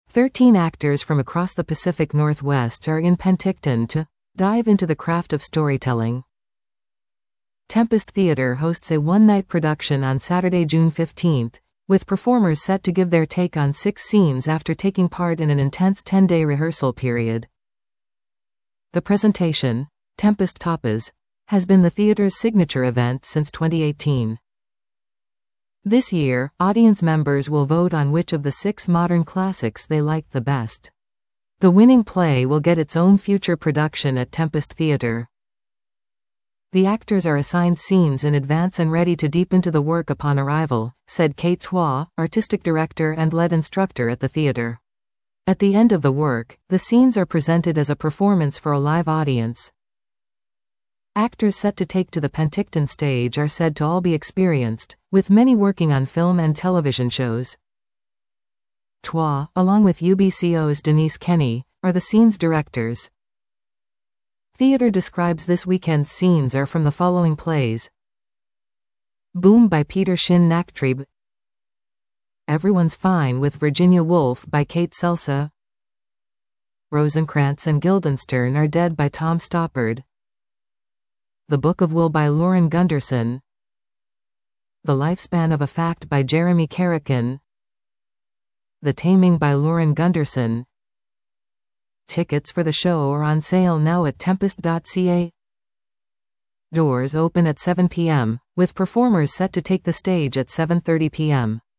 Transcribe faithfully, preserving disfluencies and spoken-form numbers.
Thirteen actors from across the Pacific Northwest are in Penticton to dive into the craft of storytelling. Tempest Theatre hosts a one-night production on Saturday, June fifteenth, with performers set to give their take on six scenes after taking part in an intense ten-day rehearsal period. The presentation, Tempest Tapas, has been the theatre's signature event since twenty eighteen. This year, audience members will vote on which of the six modern classics they liked the best. The winning play will get its own future production at Tempest Theatre. The actors are assigned scenes in advance and ready to deep into the work upon arrival, said Kate Twa, artistic director and lead instructor at the theatre. At the end of the work, the scenes are presented as a performance for a live audience. Actors set to take to the Penticton stage are said to all be experienced, with many working on film and television shows. Twa, along with U B C O's Denise Kenny, are the scene's directors. Theatre describes this weekend's scenes are from the following plays: Boom by Peter Shin Naktrib, Everyone's Fine with Virginia Woolf by Kate Selsa, Rosencrantz and Guildenstern Are Dead by Tom Stoppard, The Book of Will by Lauren Gunderson, The Lifespan of a Fact by Jeremy Carrican, The Taming by Lauren Gunderson. Tickets for the show are on sale now at tempest dot c a. Doors open at seven p m, with performers set to take the stage at seven thirty p m